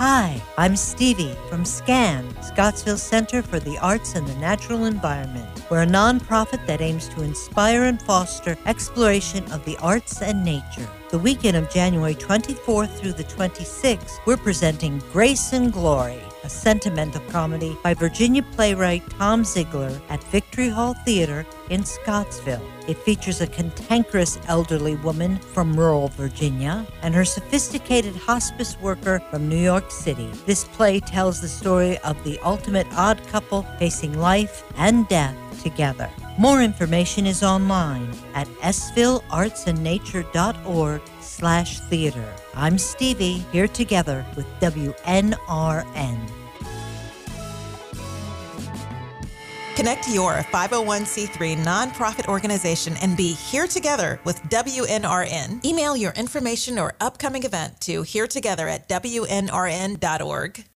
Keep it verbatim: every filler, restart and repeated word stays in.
Hi, I'm Stevie from SCAN, Scottsville Center for the Arts and the Natural Environment. We're a nonprofit that aims to inspire and foster exploration of the arts and nature. The weekend of January twenty-fourth through the twenty-sixth, we're presenting Grace and Glory, a sentimental comedy by Virginia playwright Tom Ziegler at Victory Hall Theater in Scottsville. It features a cantankerous elderly woman from rural Virginia and her sophisticated hospice worker from New York City. This play tells the story of the ultimate odd couple facing life and death together. More information is online at svilleartsandnature.org slash theater. I'm Stevie, here together with W N R N. Connect your five oh one c three nonprofit organization and be here together with W N R N. Email your information or upcoming event to here together at W N R N dot org.